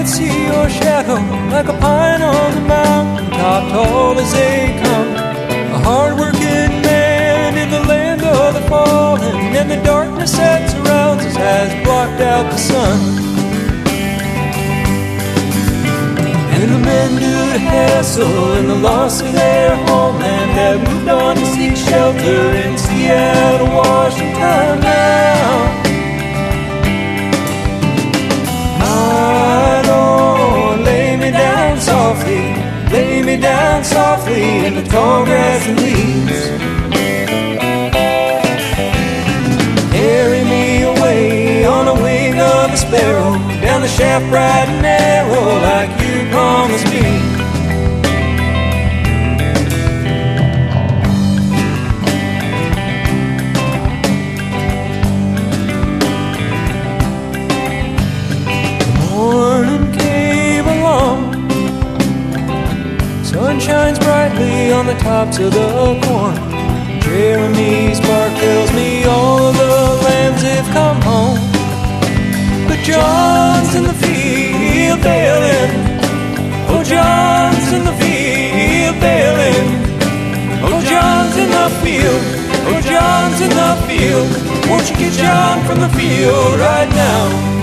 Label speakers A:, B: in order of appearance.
A: see your shadow like a pine on the mountain top, tall as they come. A hard-working man in the land of the fallen, and the darkness that surrounds us has blocked out the sun. And the men due to hassle and the loss of their homeland have moved on to seek shelter in Seattle, Washington now. My Lord, lay me down softly in the tall grass and leaves. Carry me away on the wing of a sparrow, down the shaft bright and narrow like you promised me. Sun shines brightly on the tops of the corn. Jeremy's bark tells me all of the lambs have come home. But John's in the field bailing. Oh, John's in the field bailing. Oh, John's in the field. Oh, John's in the field. Won't you get John from the field right now?